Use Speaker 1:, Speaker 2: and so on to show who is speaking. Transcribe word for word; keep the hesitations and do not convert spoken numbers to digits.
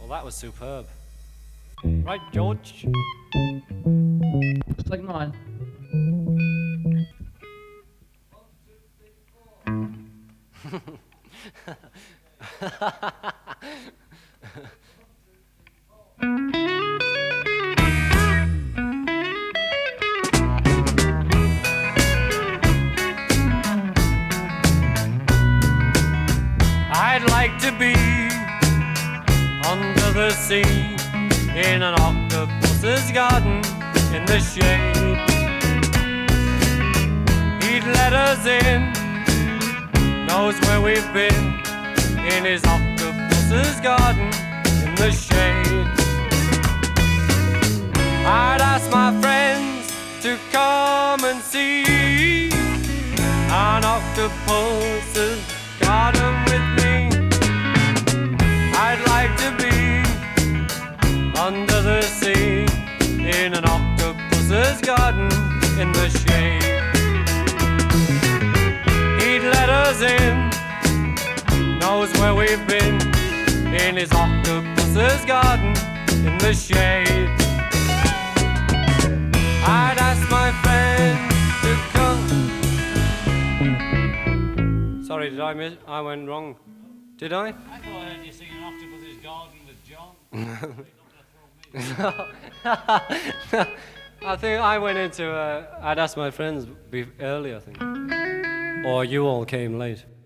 Speaker 1: Well, that was superb. Right, George?
Speaker 2: Just like mine.
Speaker 1: I'd like to be under the sea in an octopus's garden in the shade. He'd let us in, knows where we've been, in his octopus's garden in the shade. I'd ask my friends to come and see an octopus's garden with me. I'd like to be under the sea in an octopus's garden in the shade. He'd let us in, knows where we've been, in his octopus's garden in the shade. I'd ask my friend to come. Sorry, did I miss? I went wrong. Did I?
Speaker 3: I thought I heard you sing an octopus's garden with John.
Speaker 1: I think I went into. Uh, I'd asked my friends be- early, I think, or you all came late.